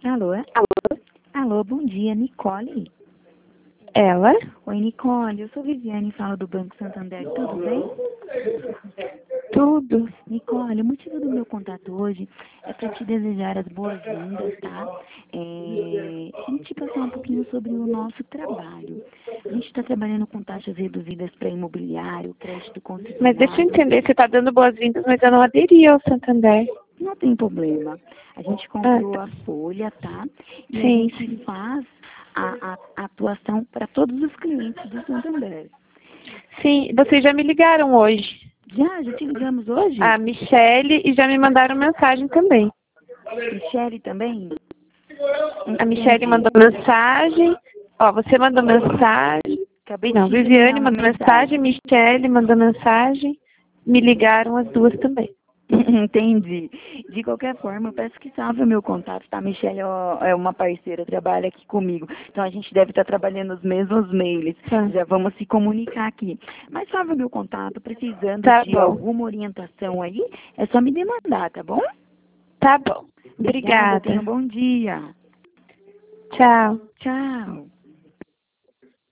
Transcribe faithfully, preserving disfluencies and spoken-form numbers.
Alô? Alô, bom dia, Nicole? Ela? Oi, Nicole, eu sou Viviane, falo do Banco Santander, tudo bem? Tudo. Nicole, o motivo do meu contato hoje é para te desejar as boas-vindas, tá? É, e te passar um pouquinho sobre o nosso trabalho. A gente está trabalhando com taxas reduzidas para imobiliário, crédito Mas deixa eu consignado. entender, você está dando boas-vindas, mas eu não aderi ao Santander. Não tem problema. A gente Ah, comprou tá. a folha, tá? E a Sim, gente sim. faz a, a, a atuação para todos os clientes do Santander. Sim, vocês já me ligaram hoje. Já, já te ligamos hoje? A Michele e já me mandaram mensagem também. Michele também? A Michele Entendi. mandou mensagem. Ó, você mandou mensagem. Acabei de Não, te encaminhar Viviane uma mandou mensagem. mensagem, Michele mandou mensagem. Me ligaram as duas também. Entendi. De qualquer forma, eu peço que salve o meu contato, tá? Michelle ó, é uma parceira, trabalha aqui comigo. Então a gente deve estar trabalhando os mesmos mails. Tá, Já vamos se comunicar aqui. Mas salve o meu contato, precisando tá de bom. alguma orientação aí, é só me demandar, tá bom? Tá bom. Obrigada, tenha um Obrigada. bom dia. Tchau. Tchau.